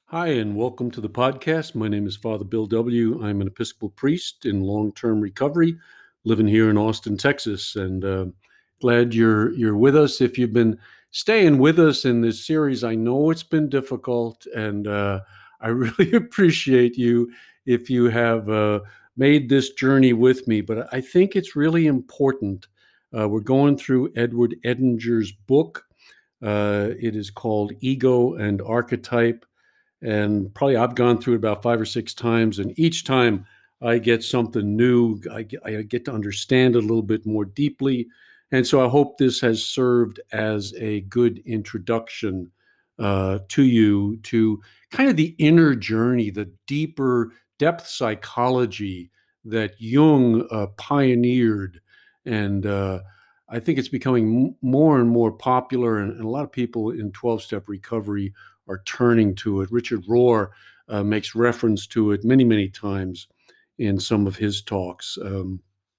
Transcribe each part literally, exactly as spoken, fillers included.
Hi, and welcome to the podcast. My name is Father Bill W. I'm an Episcopal priest in long-term recovery, living here in Austin, Texas, and uh, glad you're you're with us. If you've been staying with us in this series, I know it's been difficult, and uh, I really appreciate you if you have uh, made this journey with me. But I think it's really important. Uh, we're going through Edward Edinger's book. Uh, it is called Ego and Archetype, and probably I've gone through it about five or six times, and each time I get something new. I get, I get to understand it a little bit more deeply, and so I hope this has served as a good introduction uh, to you to kind of the inner journey, the deeper depth psychology that Jung uh, pioneered, and uh, I think it's becoming m- more and more popular, and, and a lot of people in twelve-step recovery are turning to it. Richard Rohr uh, makes reference to it many, many times in some of his talks. Um,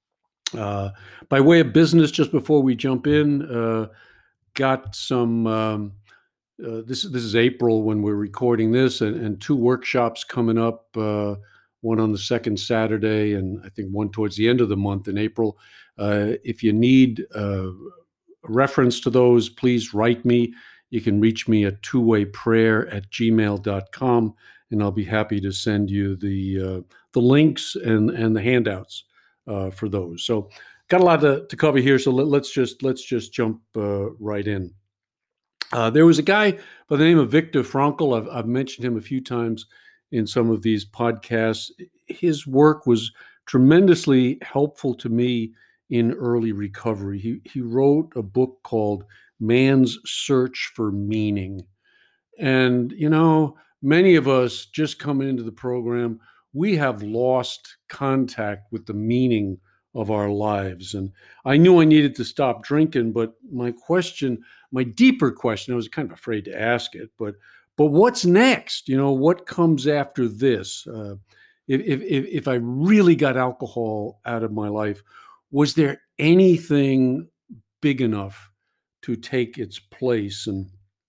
uh, by way of business, just before we jump in, uh, got some. Um, uh, this this is April when we're recording this, and, and two workshops coming up. Uh, one on the second Saturday, and I think one towards the end of the month in April. Uh, if you need uh, a reference to those, please write me. You can reach me at two way prayer at gmail dot com, and I'll be happy to send you the uh, the links and and the handouts uh, for those. So, got a lot to, to cover here. So let, let's just let's just jump uh, right in. Uh, there was a guy by the name of Viktor Frankl. I've, I've mentioned him a few times in some of these podcasts. His work was tremendously helpful to me in early recovery. He, he wrote a book called Man's Search for Meaning. And, you know, many of us just coming into the program, we have lost contact with the meaning of our lives. And I knew I needed to stop drinking, but my question, my deeper question, I was kind of afraid to ask it, but but what's next? You know, what comes after this? Uh, if, if if if I really got alcohol out of my life, was there anything big enough to take its place? And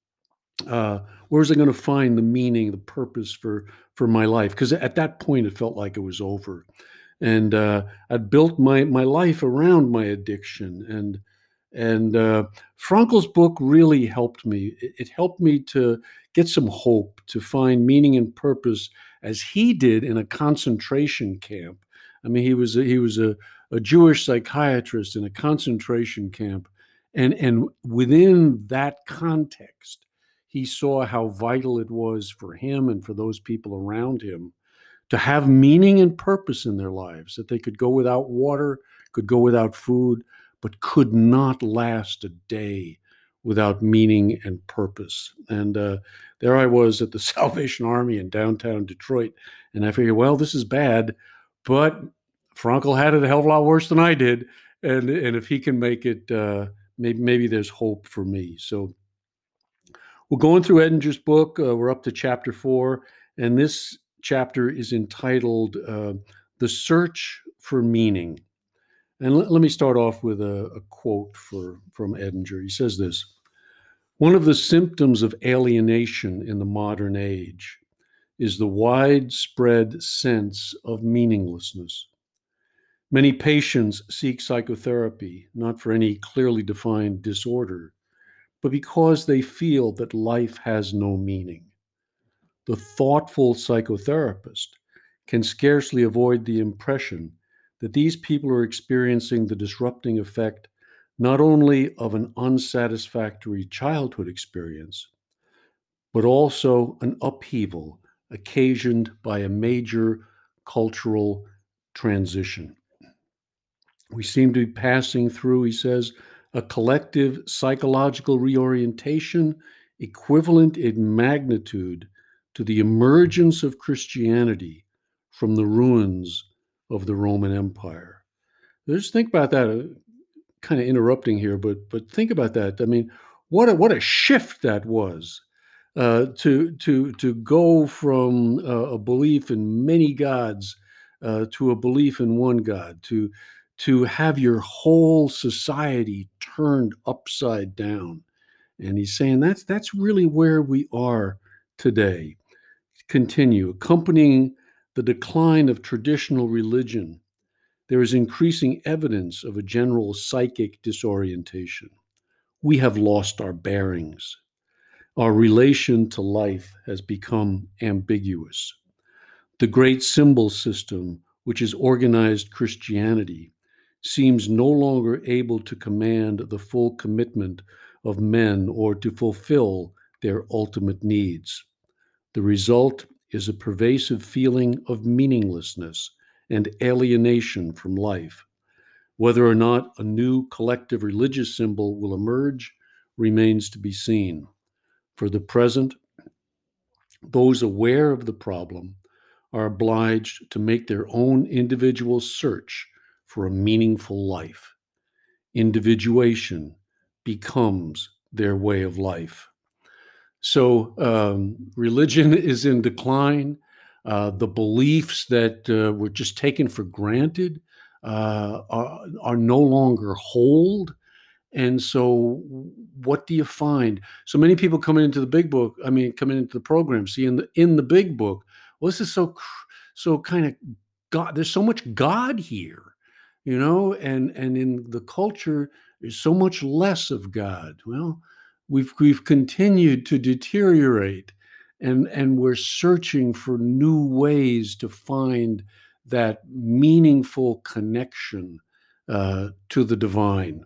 uh, where was I going to find the meaning, the purpose for for my life? Because at that point, it felt like it was over, and uh, I'd built my my life around my addiction, and and uh, Frankel's book really helped me. It, it helped me to get some hope, to find meaning and purpose, as he did in a concentration camp. I mean, he was a, he was a, a Jewish psychiatrist in a concentration camp, and and within that context, he saw how vital it was for him and for those people around him to have meaning and purpose in their lives, that they could go without water, could go without food, but could not last a day without meaning and purpose. And uh, there I was at the Salvation Army in downtown Detroit. And I figured, well, this is bad, but Frankel had it a hell of a lot worse than I did. And, and if he can make it, uh, maybe, maybe there's hope for me. So we're going through Edinger's book. Uh, we're up to chapter four, and this chapter is entitled uh, The Search for Meaning. And let, let me start off with a, a quote for, from Edinger. He says this: "One of the symptoms of alienation in the modern age is the widespread sense of meaninglessness. Many patients seek psychotherapy not for any clearly defined disorder, but because they feel that life has no meaning. The thoughtful psychotherapist can scarcely avoid the impression that these people are experiencing the disrupting effect not only of an unsatisfactory childhood experience, but also an upheaval occasioned by a major cultural transition. We seem to be passing through," he says, "a collective psychological reorientation equivalent in magnitude to the emergence of Christianity from the ruins of the Roman Empire." Just think about that. Uh, kind of interrupting here, but but think about that. I mean, what a, what a shift that was, uh, to to to go from uh, a belief in many gods uh, to a belief in one God, to to have your whole society turned upside down. And he's saying that's that's really where we are today. continue. Accompanying the decline of traditional religion, there is increasing evidence of a general psychic disorientation. We have lost our bearings. Our relation to life has become ambiguous. The great symbol system, which is organized Christianity, seems no longer able to command the full commitment of men or to fulfill their ultimate needs. The result is a pervasive feeling of meaninglessness and alienation from life. Whether or not a new collective religious symbol will emerge remains to be seen. For the present, those aware of the problem are obliged to make their own individual search for a meaningful life. Individuation becomes their way of life. So um, religion is in decline. Uh, the beliefs that uh, were just taken for granted uh, are, are no longer hold. And so what do you find? So many people coming into the big book, I mean, coming into the program, see in the, in the big book, well, this is so, so kind of God, there's so much God here, you know, and, and in the culture, there's so much less of God. Well, we've, we've continued to deteriorate, and, and we're searching for new ways to find that meaningful connection uh, to the divine.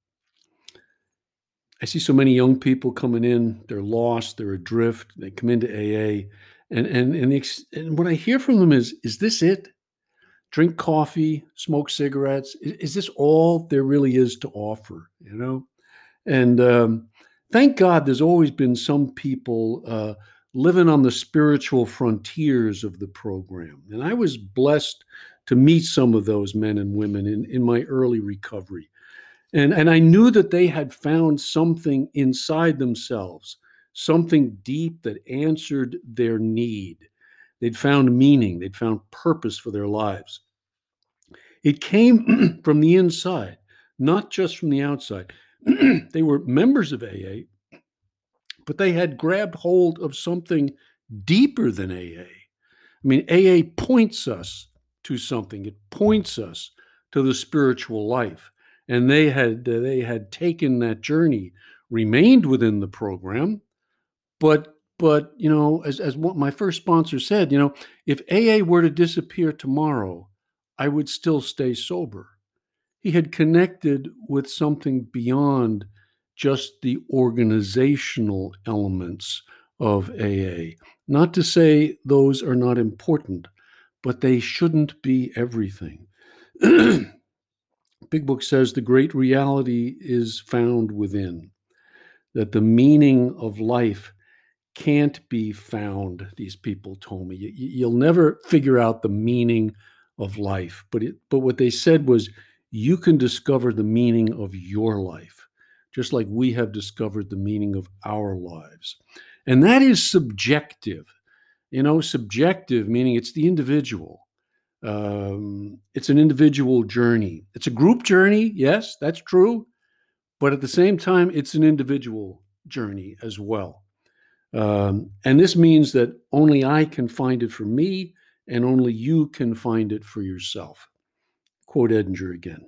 I see so many young people coming in, they're lost, they're adrift, they come into A A, and and and, the, and what I hear from them is, is this it? Drink coffee, smoke cigarettes? Is, is this all there really is to offer, you know? And um, thank God there's always been some people uh, living on the spiritual frontiers of the program. And I was blessed to meet some of those men and women in, in my early recovery. And, and I knew that they had found something inside themselves, something deep that answered their need. They'd found meaning, they'd found purpose for their lives. It came from the inside, not just from the outside. They were members of A A, but they had grabbed hold of something deeper than A A. I mean, A A points us to something. It points us to the spiritual life. And they had uh, they had taken that journey, remained within the program, but but you know, as as what my first sponsor said, you know, if A A were to disappear tomorrow, I would still stay sober. He had connected with something beyond just the organizational elements of A A. Not to say those are not important, but they shouldn't be everything. Big Book says the great reality is found within, that the meaning of life can't be found, these people told me. You, you'll never figure out the meaning of life. But, it, but what they said was, you can discover the meaning of your life, just like we have discovered the meaning of our lives. And that is subjective. You know, subjective meaning it's the individual. Um, it's an individual journey. It's a group journey. Yes, that's true. But at the same time, it's an individual journey as well. Um, and this means that only I can find it for me, and only you can find it for yourself. Quote Edinger again.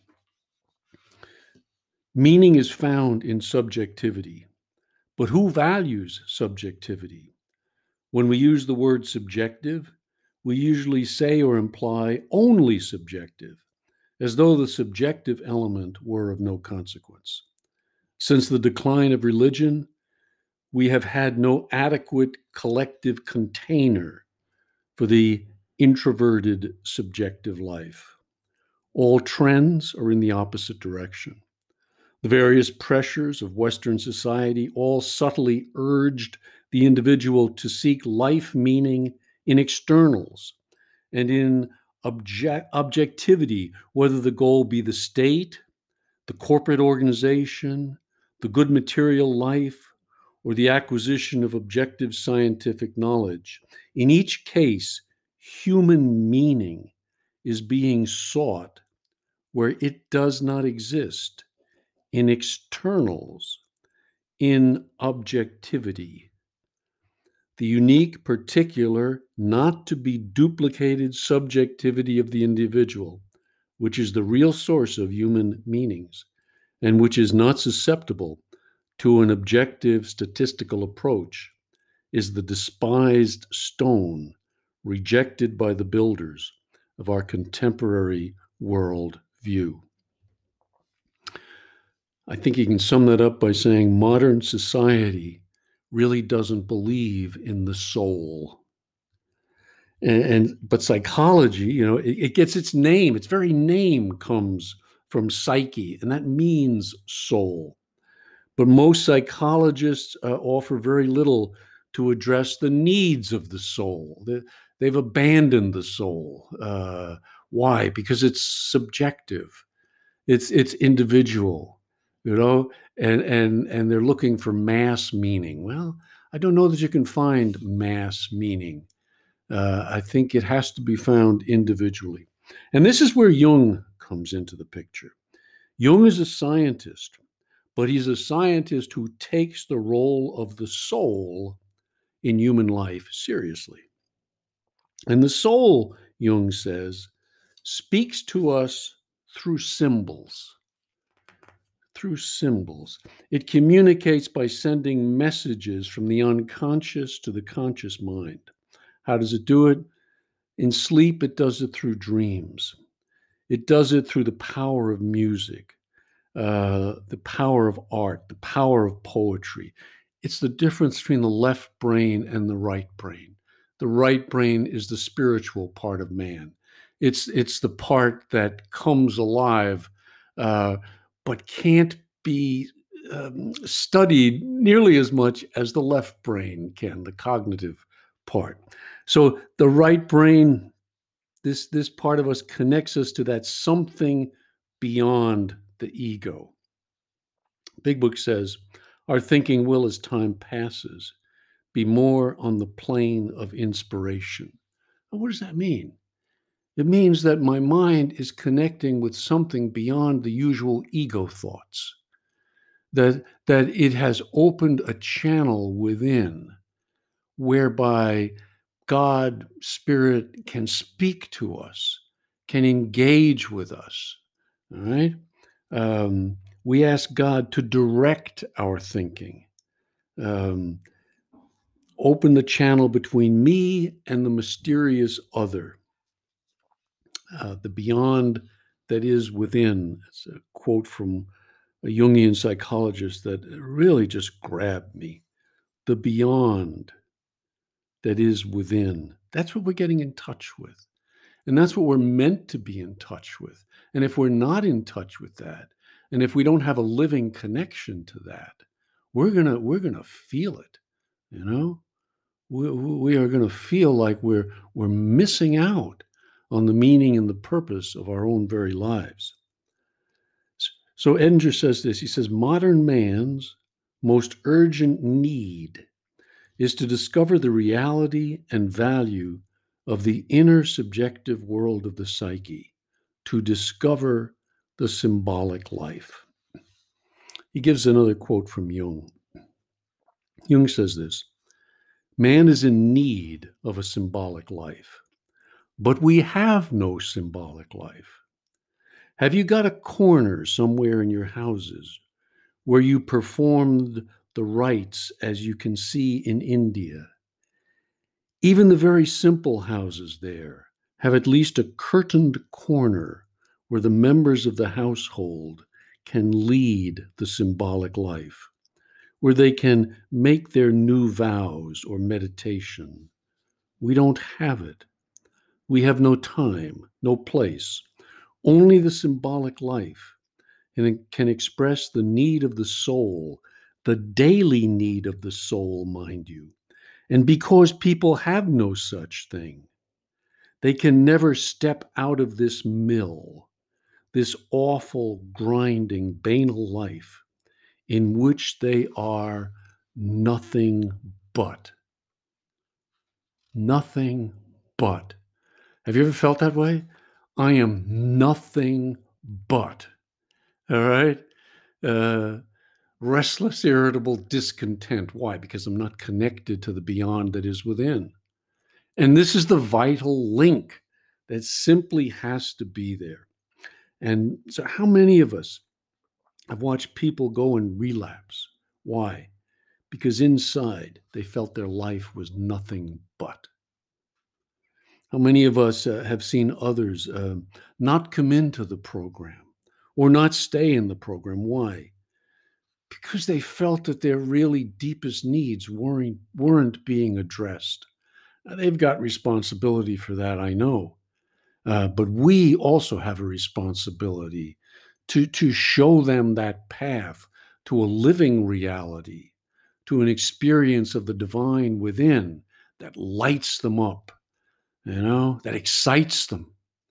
Meaning is found in subjectivity. But who values subjectivity? When we use the word subjective, we usually say or imply only subjective, as though the subjective element were of no consequence. Since the decline of religion, we have had no adequate collective container for the introverted subjective life. All trends are in the opposite direction. The various pressures of Western society all subtly urged the individual to seek life meaning in externals and in object- objectivity, whether the goal be the state, the corporate organization, the good material life, or the acquisition of objective scientific knowledge. In each case, human meaning is being sought where it does not exist, in externals, in objectivity. the unique, particular, not to be duplicated subjectivity of the individual, which is the real source of human meanings, and which is not susceptible to an objective statistical approach, is the despised stone rejected by the builders of our contemporary world view. I think you can sum that up by saying modern society really doesn't believe in the soul. And, and but psychology, you know, it, it gets its name. Its very name comes from psyche, and that means soul. But most psychologists uh, offer very little to address the needs of the soul. They, they've abandoned the soul. Uh, why? Because it's subjective. It's it's individual, you know, and and and they're looking for mass meaning. Well, I don't know that you can find mass meaning. Uh, I think it has to be found individually, and this is where Jung comes into the picture. Jung is a scientist, but he's a scientist who takes the role of the soul in human life seriously. And the soul, Jung says, speaks to us through symbols. Through symbols. It communicates by sending messages from the unconscious to the conscious mind. How does it do it? In sleep, it does it through dreams. It does it through the power of music, uh, the power of art, the power of poetry. It's the difference between the left brain and the right brain. The right brain is the spiritual part of man. It's, it's the part that comes alive, uh, but can't be um, studied nearly as much as the left brain can, the cognitive part. So the right brain, this, this part of us connects us to that something beyond the ego. Big Book says, our thinking will, as time passes, be more on the plane of inspiration. Well, what does that mean? It means that my mind is connecting with something beyond the usual ego thoughts, that, that it has opened a channel within whereby God, Spirit, can speak to us, can engage with us, all right? Um, we ask God to direct our thinking, um, open the channel between me and the mysterious other, uh, the beyond that is within. It's a quote from a Jungian psychologist that really just grabbed me. The beyond that is within. That's what we're getting in touch with. And that's what we're meant to be in touch with. And if we're not in touch with that, and if we don't have a living connection to that, we're gonna we're gonna feel it, you know. We, we are gonna feel like we're we're missing out on the meaning and the purpose of our own very lives. So Edinger says this. He says, modern man's most urgent need is to discover the reality and value of the inner subjective world of the psyche, to discover the symbolic life. He gives another quote from Jung. Jung says this, man is in need of a symbolic life, but we have no symbolic life. Have you got a corner somewhere in your houses where you performed the rites as you can see in India? Even the very simple houses there have at least a curtained corner where the members of the household can lead the symbolic life, where they can make their new vows or meditation. We don't have it. We have no time, no place, only the symbolic life, and it can express the need of the soul, the daily need of the soul, mind you. And because people have no such thing, they can never step out of this mill, this awful, grinding, banal life in which they are nothing but. Nothing but. Have you ever felt that way? I am nothing but. All right? Uh, restless, irritable, discontent. Why? Because I'm not connected to the beyond that is within. And this is the vital link that simply has to be there. And so, how many of us have watched people go and relapse? Why? Because inside they felt their life was nothing but. How many of us uh, have seen others uh, not come into the program or not stay in the program? Why? Because they felt that their really deepest needs weren't, weren't being addressed. Now, they've got responsibility for that, I know. Uh, but we also have a responsibility to, to show them that path to a living reality, to an experience of the divine within that lights them up, you know, that excites them.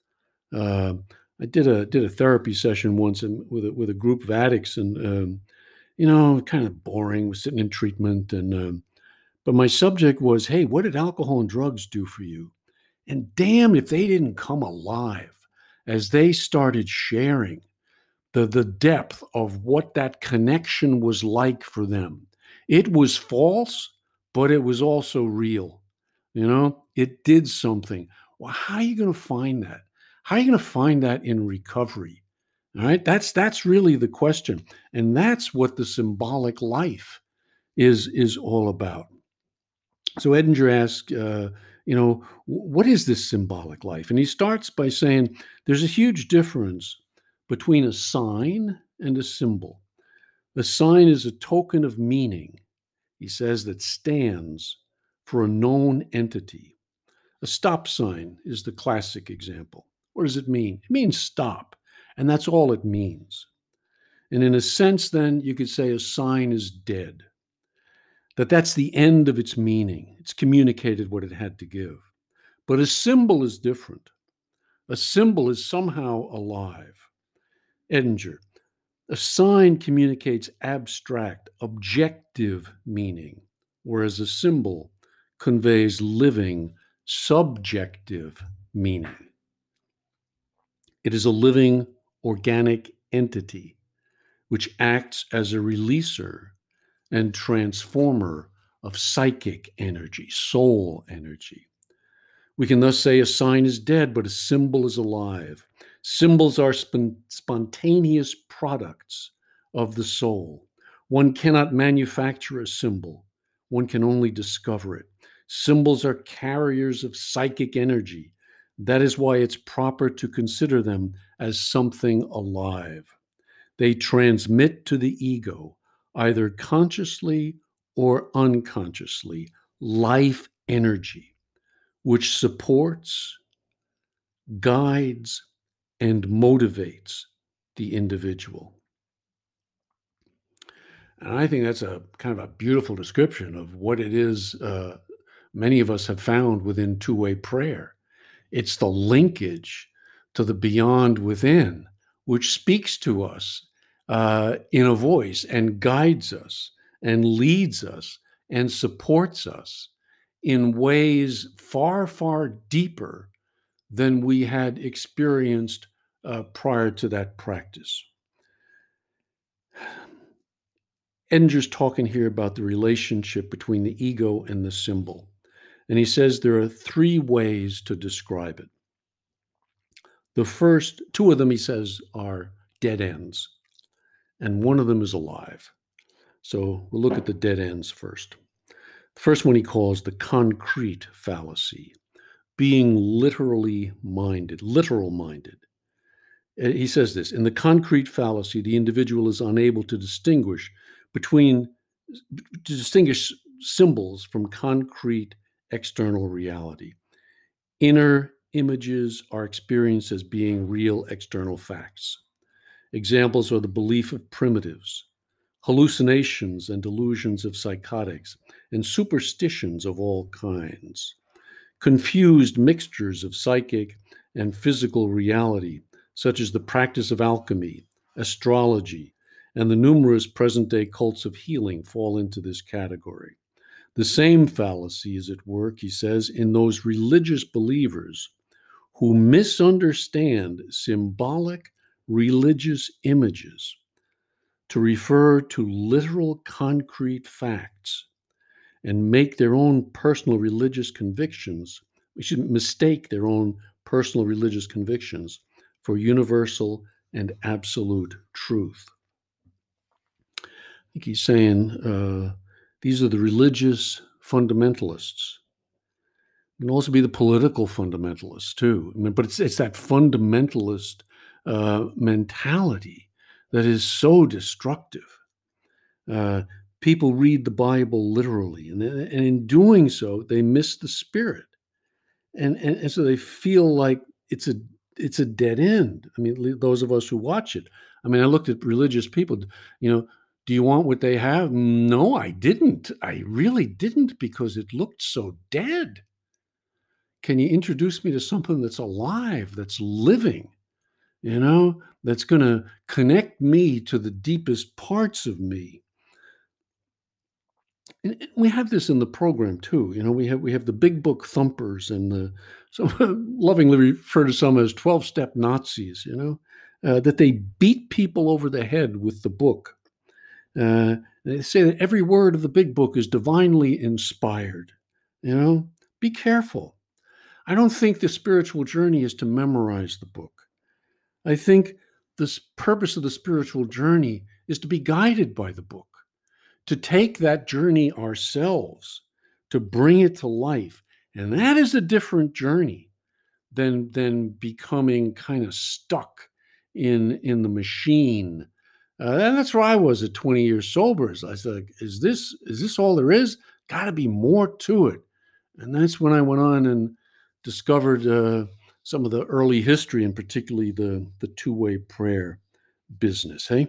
Uh, I did a did a therapy session once in, with a, with a group of addicts, and um, you know, kind of boring. Was sitting in treatment, and um, but my subject was, hey, what did alcohol and drugs do for you? And damn, if they didn't come alive as they started sharing the the depth of what that connection was like for them. It was false, but it was also real. You know, it did something. Well, how are you going to find that? How are you going to find that in recovery? All right, that's that's really the question, and that's what the symbolic life is is all about. So Edinger asks, uh, you know, what is this symbolic life? And he starts by saying there's a huge difference between a sign and a symbol. A sign is a token of meaning, he says, that stands for a known entity. A stop sign is the classic example. What does it mean? It means stop, and that's all it means. And in a sense, then, you could say a sign is dead, that that's the end of its meaning. It's communicated what it had to give. But a symbol is different. A symbol is somehow alive. Edinger, a sign communicates abstract, objective meaning, whereas a symbol conveys living, subjective meaning. It is a living, organic entity which acts as a releaser and transformer of psychic energy, soul energy. We can thus say a sign is dead, but a symbol is alive. Symbols are spon- spontaneous products of the soul. One cannot manufacture a symbol. One can only discover it. Symbols are carriers of psychic energy. That is why it's proper to consider them as something alive. They transmit to the ego, either consciously or unconsciously, life energy, which supports, guides, and motivates the individual. And I think that's a kind of a beautiful description of what it is uh, many of us have found within two-way prayer. It's the linkage to the beyond within, which speaks to us uh, in a voice and guides us and leads us and supports us in ways far, far deeper than we had experienced uh, prior to that practice. Edinger's talking here about the relationship between the ego and the symbol. And he says there are three ways to describe it. The first, two of them, he says, are dead ends, and one of them is alive. So we'll look at the dead ends first. The first one he calls the concrete fallacy, being literally minded, literal minded. He says this, in the concrete fallacy, the individual is unable to distinguish between, to distinguish symbols from concrete external reality. Inner images are experienced as being real external facts. Examples are the belief of primitives, hallucinations and delusions of psychotics, and superstitions of all kinds. Confused mixtures of psychic and physical reality, such as the practice of alchemy, astrology, and the numerous present-day cults of healing, fall into this category. The same fallacy is at work, he says, in those religious believers who misunderstand symbolic religious images. to refer to literal concrete facts and make their own personal religious convictions, we shouldn't mistake their own personal religious convictions for universal and absolute truth. I think he's saying uh, these are the religious fundamentalists. It can also be the political fundamentalists too. I mean, but it's it's that fundamentalist uh, mentality that is so destructive. Uh, people read the Bible literally, and, and in doing so, they miss the spirit, and, and and so they feel like it's a it's a dead end. I mean, those of us who watch it. I mean, I looked at religious people. You know, do you want what they have? No, I didn't. I really didn't, because it looked so dead. Can you introduce me to something that's alive, that's living? You know, that's going to connect me to the deepest parts of me. And we have this in the program too. You know, we have we have the big book thumpers and the some lovingly refer to some as twelve-step Nazis. You know, uh, that they beat people over the head with the book. Uh, they say that every word of the big book is divinely inspired. You know, be careful. I don't think the spiritual journey is to memorize the book. I think the purpose of the spiritual journey is to be guided by the book, to take that journey ourselves, to bring it to life. And that is a different journey than, than becoming kind of stuck in, in the machine. Uh, and that's where I was at twenty years sober. I said, is this, is this all there is? Got to be more to it. And that's when I went on and discovered uh, some of the early history, and particularly the, the two-way prayer business, hey?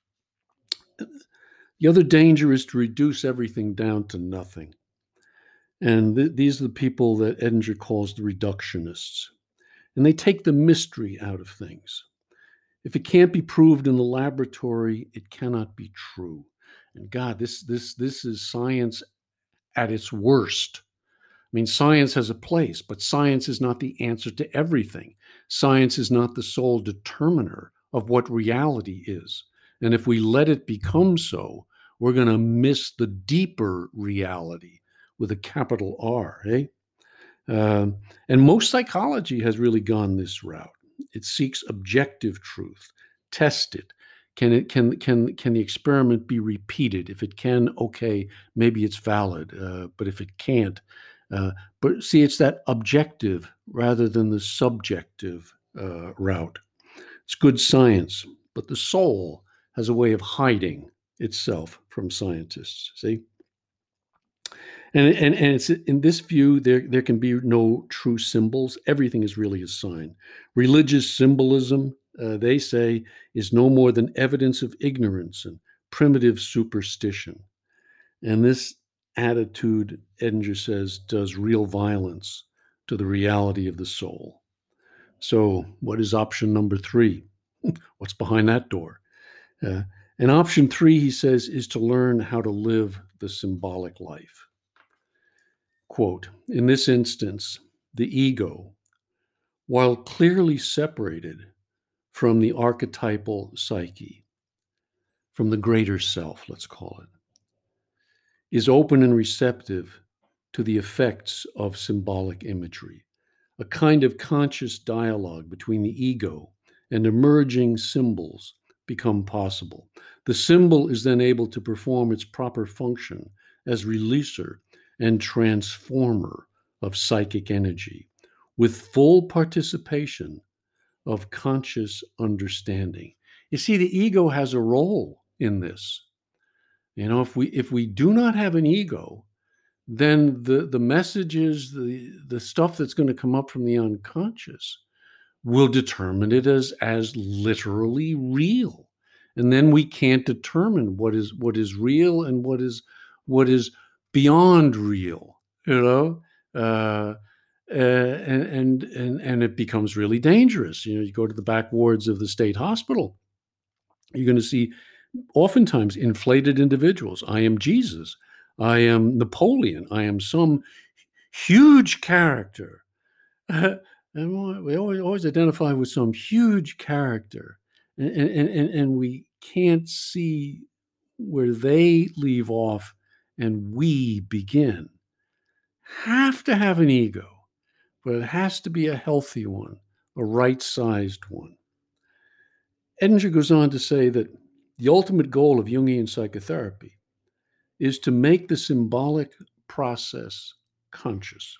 The other danger is to reduce everything down to nothing. And th- these are the people that Edinger calls the reductionists. And they take the mystery out of things. If it can't be proved in the laboratory, it cannot be true. And God, this, this, this is science at its worst. I mean, science has a place, but science is not the answer to everything. Science is not the sole determiner of what reality is. And if we let it become so, we're going to miss the deeper reality with a capital R, eh? Um, and most psychology has really gone this route. It seeks objective truth, test it. Can it can can can the experiment be repeated? If it can, okay, maybe it's valid. Uh, but if it can't, uh, but see, it's that objective rather than the subjective uh, route. It's good science, but the soul has a way of hiding itself from scientists. See, and and and it's in this view there there can be no true symbols. Everything is really a sign. Religious symbolism, uh, they say, is no more than evidence of ignorance and primitive superstition. And this attitude, Edinger says, does real violence to the reality of the soul. So, what is option number three? What's behind that door? Uh, and option three, he says, is to learn how to live the symbolic life. Quote, in this instance, the ego, while clearly separated from the archetypal psyche, from the greater self, let's call it, is open and receptive to the effects of symbolic imagery, a kind of conscious dialogue between the ego and emerging symbols become possible. The symbol is then able to perform its proper function as releaser and transformer of psychic energy with full participation of conscious understanding. You see, the ego has a role in this. You know, if we if we do not have an ego, then the the messages, the the stuff that's going to come up from the unconscious will determine it as as literally real. And then we can't determine what is what is real and what is what is beyond real, you know? Uh, uh, and, and and and it becomes really dangerous. You know, you go to the back wards of the state hospital, you're going to see oftentimes inflated individuals. I am Jesus. I am Napoleon. I am some huge character. And we always, always identify with some huge character. And, and, and, and we can't see where they leave off and we begin. Have to have an ego, but it has to be a healthy one, a right-sized one. Edinger goes on to say that the ultimate goal of Jungian psychotherapy is to make the symbolic process conscious,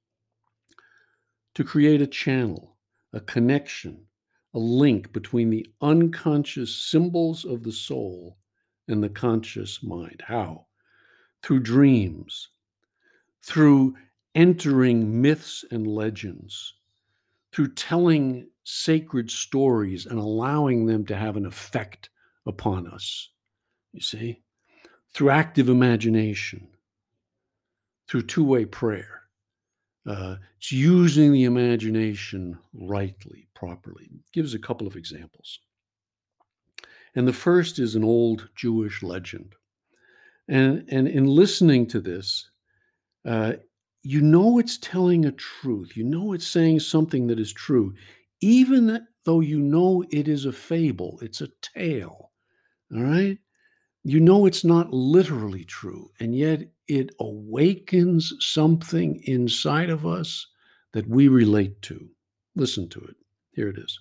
to create a channel, a connection, a link between the unconscious symbols of the soul and the conscious mind. How? Through dreams, through entering myths and legends, through telling sacred stories and allowing them to have an effect upon us, you see, through active imagination, through two-way prayer. Uh, it's using the imagination rightly, properly. Gives a couple of examples. And the first is an old Jewish legend. And, and in listening to this, uh, you know it's telling a truth. You know it's saying something that is true, even though you know it is a fable, it's a tale, all right? You know it's not literally true, and yet it awakens something inside of us that we relate to. Listen to it. Here it is.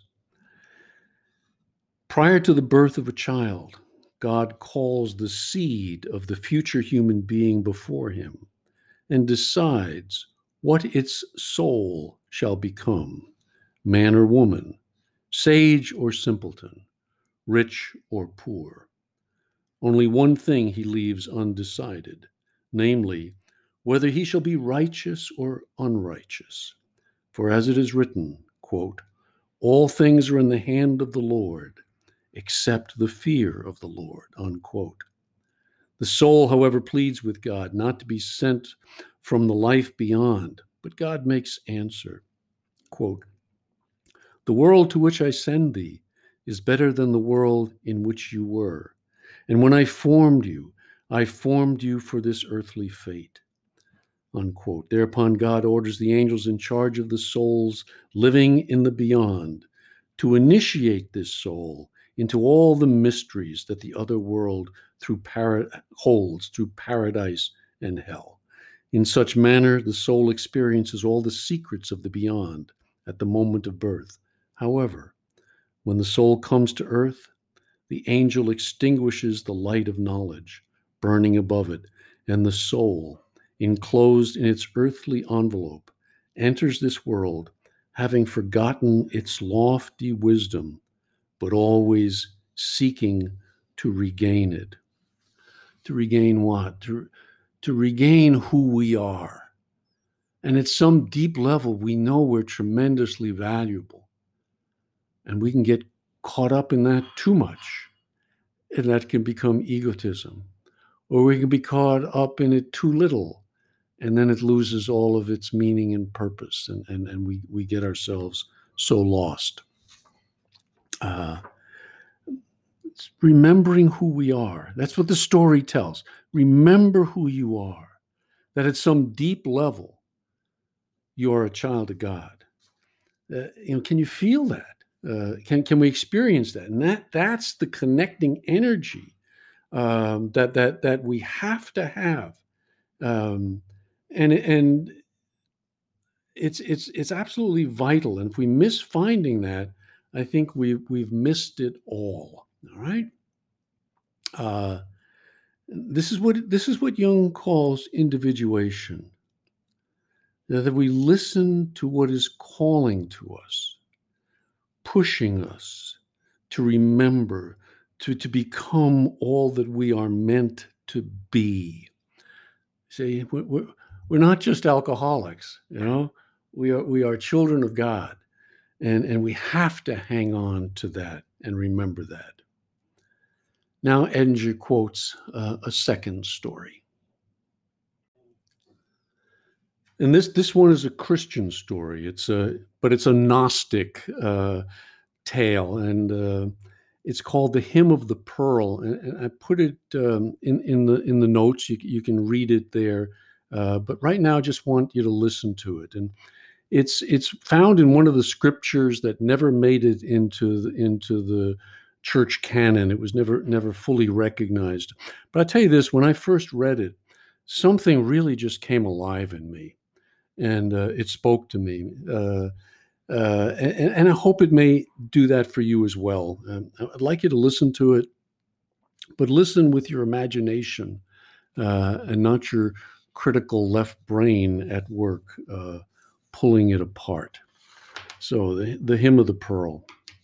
Prior to the birth of a child, God calls the seed of the future human being before him and decides what its soul shall become, man or woman, sage or simpleton, rich or poor. Only one thing he leaves undecided, namely, whether he shall be righteous or unrighteous. For as it is written, quote, all things are in the hand of the Lord, except the fear of the Lord, unquote. The soul, however, pleads with God not to be sent from the life beyond, but God makes answer, quote, the world to which I send thee is better than the world in which you were. And when I formed you, I formed you for this earthly fate, unquote. Thereupon God orders the angels in charge of the souls living in the beyond to initiate this soul into all the mysteries that the other world through para- holds through paradise and hell. In such manner, the soul experiences all the secrets of the beyond at the moment of birth. However, when the soul comes to earth, the angel extinguishes the light of knowledge burning above it, and the soul, enclosed in its earthly envelope, enters this world, having forgotten its lofty wisdom, but always seeking to regain it. To regain what? To, to regain who we are. And at some deep level, we know we're tremendously valuable. And we can get caught up in that too much. And that can become egotism. Or we can be caught up in it too little. And then it loses all of its meaning and purpose. And, and, and we, we get ourselves so lost. Uh, remembering who we are. That's what the story tells. Remember who you are. That at some deep level, you're a child of God. Uh, you know, can you feel that? Uh, can can we experience that? And that that's the connecting energy um, that that that we have to have. Um, and and it's it's it's absolutely vital. And if we miss finding that, I think we've we've missed it all. All right. Uh, this is what this is what Jung calls individuation. That we listen to what is calling to us, pushing us to remember, to, to become all that we are meant to be. See, we're, we're not just alcoholics, you know, we are, we are children of God, and, and we have to hang on to that and remember that. Now, Edinger quotes uh, a second story. And this this one is a Christian story. It's a but it's a Gnostic uh, tale, and uh, it's called "The Hymn of the Pearl." And, and I put it um, in in the in the notes. You you can read it there. Uh, but right now, I just want you to listen to it. And it's it's found in one of the scriptures that never made it into the, into the church canon. It was never never fully recognized. But I tell you this, when I first read it, something really just came alive in me, and uh, it spoke to me. Uh, uh, and, and I hope it may do that for you as well. Um, I'd like you to listen to it, but listen with your imagination uh, and not your critical left brain at work, uh, pulling it apart. So the, the Hymn of the Pearl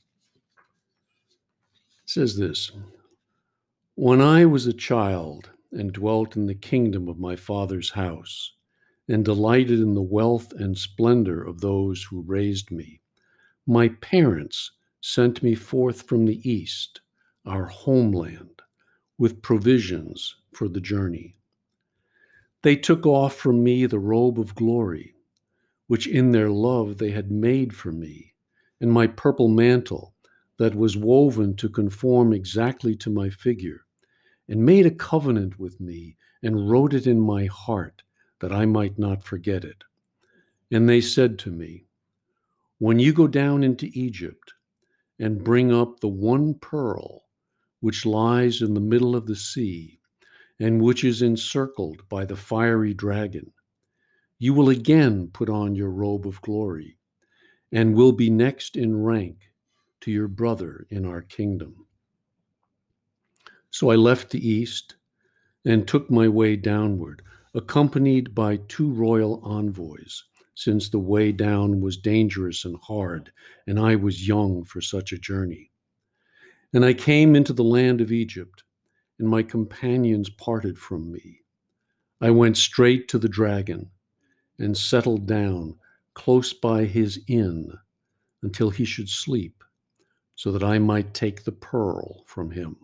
says this: When I was a child and dwelt in the kingdom of my father's house, and delighted in the wealth and splendor of those who raised me, my parents sent me forth from the east, our homeland, with provisions for the journey. They took off from me the robe of glory, which in their love they had made for me, and my purple mantle that was woven to conform exactly to my figure, and made a covenant with me and wrote it in my heart that I might not forget it. And they said to me, when you go down into Egypt and bring up the one pearl which lies in the middle of the sea and which is encircled by the fiery dragon, you will again put on your robe of glory and will be next in rank to your brother in our kingdom. So I left the east and took my way downward, accompanied by two royal envoys, since the way down was dangerous and hard, and I was young for such a journey. And I came into the land of Egypt, and my companions parted from me. I went straight to the dragon and settled down close by his inn until he should sleep, so that I might take the pearl from him.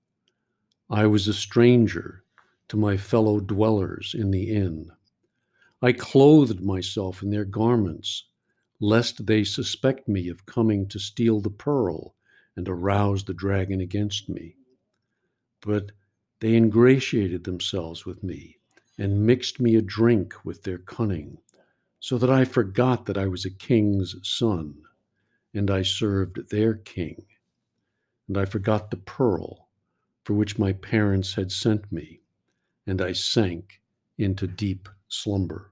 I was a stranger to my fellow dwellers in the inn. I clothed myself in their garments, lest they suspect me of coming to steal the pearl and arouse the dragon against me. But they ingratiated themselves with me and mixed me a drink with their cunning, so that I forgot that I was a king's son, and I served their king. And I forgot the pearl for which my parents had sent me, and I sank into deep slumber.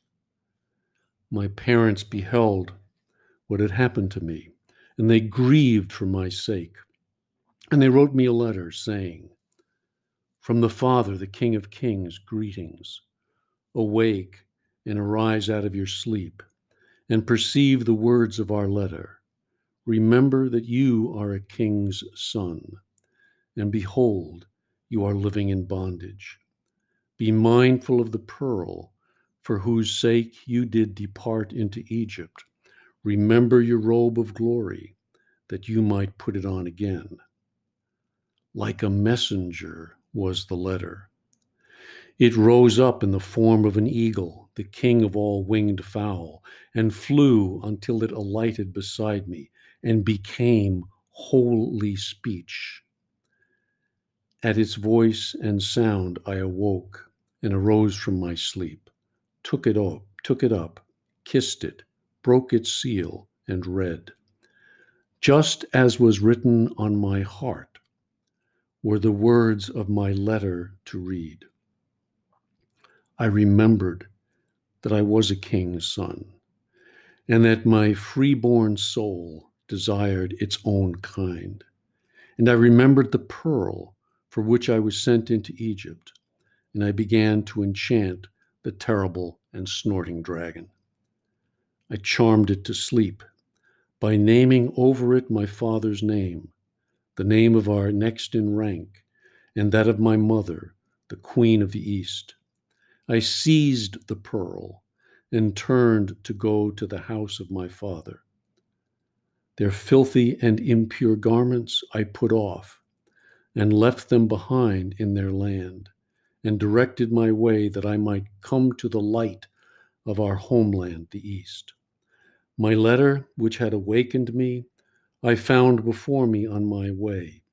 My parents beheld what had happened to me, and they grieved for my sake. And they wrote me a letter saying, from the Father, the King of Kings, greetings. Awake and arise out of your sleep, and perceive the words of our letter. Remember that you are a king's son, and behold, you are living in bondage. Be mindful of the pearl, for whose sake you did depart into Egypt. Remember your robe of glory, that you might put it on again. Like a messenger was the letter. It rose up in the form of an eagle, the king of all winged fowl, and flew until it alighted beside me and became holy speech. At its voice and sound I awoke and arose from my sleep, took it up, took it up, kissed it, broke its seal, and read. Just as was written on my heart were the words of my letter to read. I remembered that I was a king's son, and that my freeborn soul desired its own kind. And I remembered the pearl for which I was sent into Egypt, and I began to enchant the terrible and snorting dragon. I charmed it to sleep by naming over it my father's name, the name of our next in rank, and that of my mother, the Queen of the East. I seized the pearl and turned to go to the house of my father. Their filthy and impure garments I put off and left them behind in their land, and directed my way that I might come to the light of our homeland, the East. My letter, which had awakened me, I found before me on my way.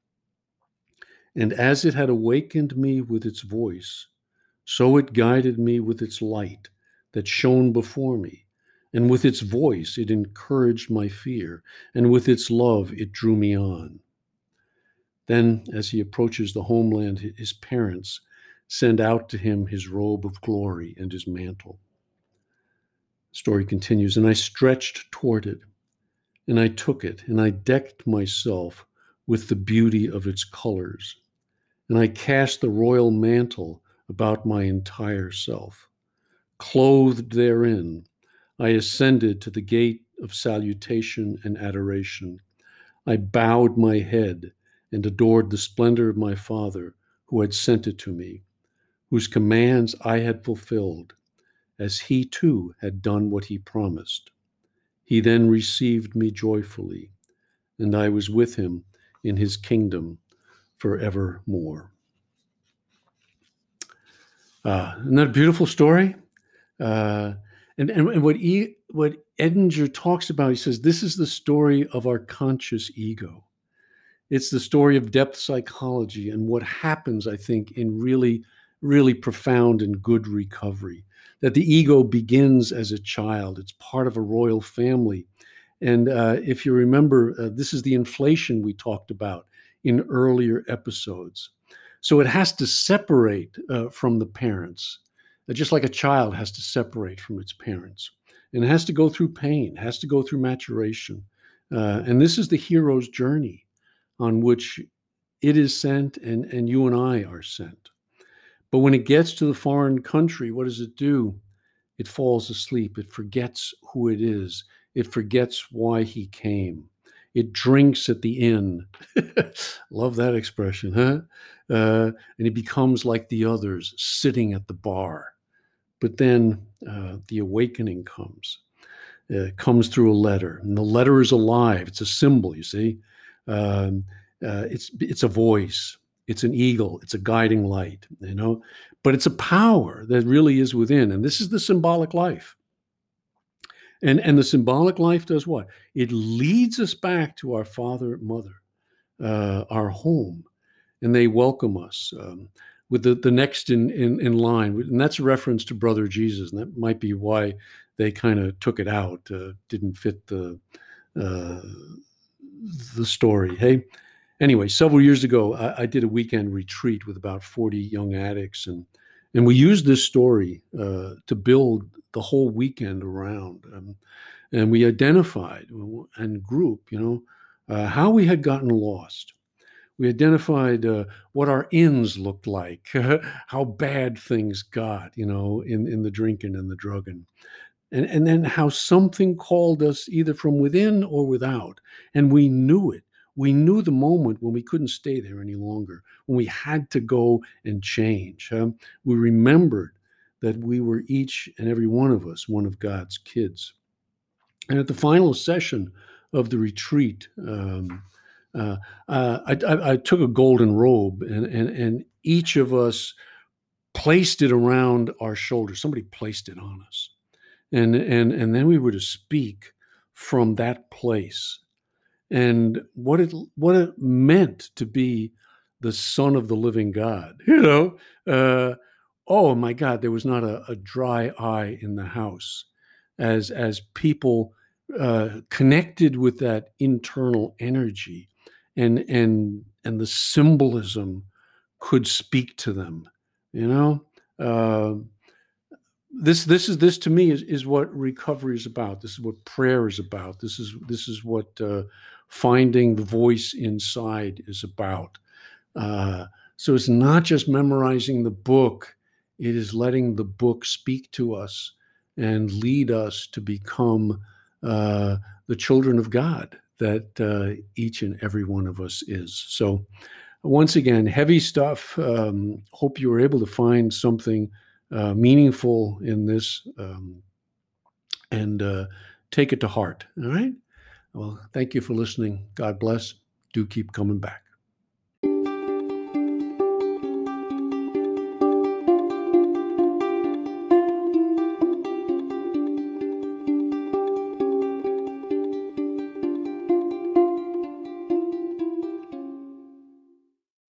And as it had awakened me with its voice, so it guided me with its light that shone before me, and with its voice it encouraged my fear, and with its love it drew me on. Then, as he approaches the homeland, his parents send out to him his robe of glory and his mantle. The story continues, and I stretched toward it, and I took it, and I decked myself with the beauty of its colors, and I cast the royal mantle about my entire self. Clothed therein, I ascended to the gate of salutation and adoration. I bowed my head and adored the splendor of my Father, who had sent it to me, whose commands I had fulfilled, as he too had done what he promised. He then received me joyfully, and I was with him in his kingdom forevermore. Uh, isn't that a beautiful story? Uh, and, and, and what, he, what Edinger talks about, he says, this is the story of our conscious ego. It's the story of depth psychology and what happens, I think, in really, really profound and good recovery. That the ego begins as a child. It's part of a royal family. And uh, if you remember, uh, this is the inflation we talked about in earlier episodes. So it has to separate uh, from the parents, uh, just like a child has to separate from its parents. And it has to go through pain, has to go through maturation. Uh, and this is the hero's journey on which it is sent, and, and you and I are sent. But when it gets to the foreign country, what does it do? It falls asleep. It forgets who it is. It forgets why he came. It drinks at the inn. Love that expression, huh? Uh, and it becomes like the others, sitting at the bar. But then uh, the awakening comes. Uh, it comes through a letter. And the letter is alive. It's a symbol, you see. Um, uh, it's it's a voice. It's an eagle. It's a guiding light, you know. But it's a power that really is within. And this is the symbolic life. And, and the symbolic life does what? It leads us back to our father, mother, uh, our home, and they welcome us um, with the, the next in, in, in line. And that's a reference to Brother Jesus. And that might be why they kind of took it out, uh, didn't fit the, uh, the story. Hey, anyway, several years ago, I, I did a weekend retreat with about forty young addicts. And, and we used this story uh, to build the whole weekend around. Um, and we identified and group, you know, uh, how we had gotten lost. We identified uh, what our ins looked like, how bad things got, you know, in, in the drinking and the drugging. And, and then how something called us either from within or without. And we knew it. We knew the moment when we couldn't stay there any longer, when we had to go and change. Um, we remembered that we were each and every one of us one of God's kids. And at the final session of the retreat, um, uh, uh, I, I, I took a golden robe, and, and, and each of us placed it around our shoulders. Somebody placed it on us. And, and, and then we were to speak from that place. And what it, what it meant to be the Son of the living God, you know, uh, oh my God, there was not a, a dry eye in the house as, as people uh, connected with that internal energy, and, and, and the symbolism could speak to them, you know. Uh, this, this is, this to me is, is what recovery is about. This is what prayer is about. This is, this is what uh, finding the voice inside is about. Uh, so it's not just memorizing the book. It is letting the book speak to us and lead us to become uh, the children of God that uh, each and every one of us is. So once again, heavy stuff. Um, hope you were able to find something uh, meaningful in this um, and uh, take it to heart. All right. Well, thank you for listening. God bless. Do keep coming back.